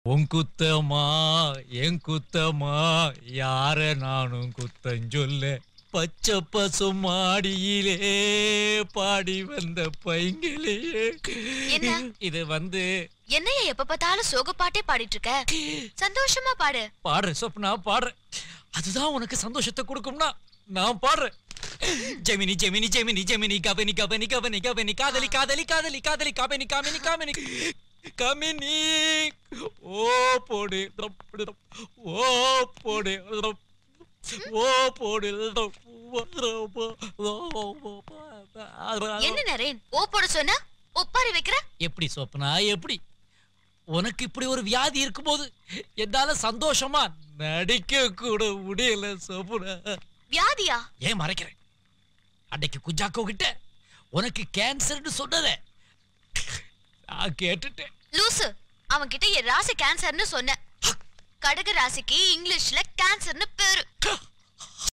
உன் குத்தமா என் குத்தமா யார நானும் குத்தஞ்சொல்ல பச்சை பசு மாடியிலே பாடி வந்த பைங்களே. இது என்னைய எப்ப பார்த்தாலும் சோக பாட்டே பாடிட்டு இருக்க? சந்தோஷமா பாடு. பாடுற சொப்னா பாடுற. அதுதான் உனக்கு சந்தோஷத்தை கொடுக்கும்னா நான் பாடுறேன். ஜெமினி ஜெமினி ஜெமினி ஜெமினி கபனி கபனி கபனி கபனி காதலி காதலி காதலி காதலி கபனி காமினி காமினி கமினி ஓ போடு ஓ போடு ஓ போடு. என்ன நரேன் ஓ போட சொன்னா ஒப்பாரி வைக்கிற? எப்படி சொப்னா எப்படி? உனக்கு இப்படி ஒரு வியாதி இருக்கும்போது என்னால சந்தோஷமா நடிக்க கூட முடியல சொப்னா. வியாதியா? ஏன் மறைக்கிறேன்? அன்னைக்கு குஞ்சாக்கோ கிட்ட உனக்கு கேன்சர்னு சொன்னதே நான் கேட்டுட்டேன். லூசு, அவன் கிட்ட என் ராசி கேன்சர்னு சொன்ன. கடக ராசிக்கு இங்கிலீஷ்ல கேன்சர்னு பேரு.